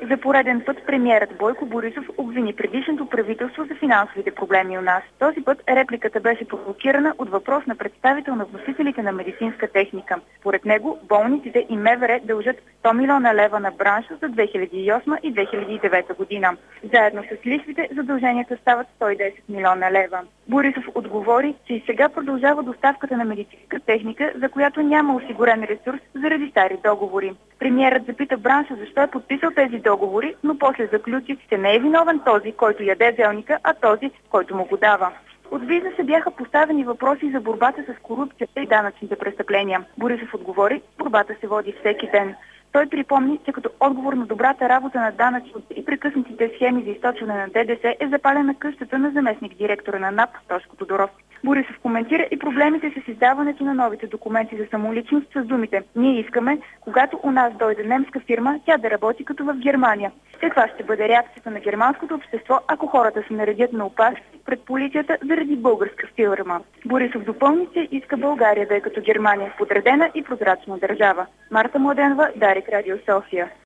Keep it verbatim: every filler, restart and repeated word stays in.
За пореден път премиерът Бойко Борисов обвини предишното правителство за финансовите проблеми у нас. Този път репликата беше провокирана от въпрос на представител на вносителите на медицинска техника. Според него болниците и МВР дължат сто милиона лева на бранша за две хиляди и осма и две хиляди и девета година. Заедно с лихвите задълженията стават сто и десет милиона лева. Борисов отговори, че и сега продължава доставката на медицинска техника, за която няма осигурен ресурс заради стари договори. Премиерът запита бранша защо е подписал тези договори, но после заключи, че не е виновен този, който яде зелника, а този, който му го дава. От бизнеса бяха поставени въпроси за борбата с корупцията и данъчните престъпления. Борисов отговори, борбата се води всеки ден. Той припомни, че като отговор на добрата работа на данъчните и прекъснатите схеми за източване на ДДС е запалена къщата на заместник-директора на НАП Тошко Тодоров. Борисов коментира и проблемите с издаването на новите документи за самоличност с думите: "Ние искаме, когато у нас дойде немска фирма, тя да работи като в Германия." Каква ще бъде реакцията на германското общество, ако хората се наредят на опашки пред полицията заради българска фирма? Борисов допълни, че иска България да е като Германия, подредена и прозрачна държава. Марта Младенова, Дарик, Радио София.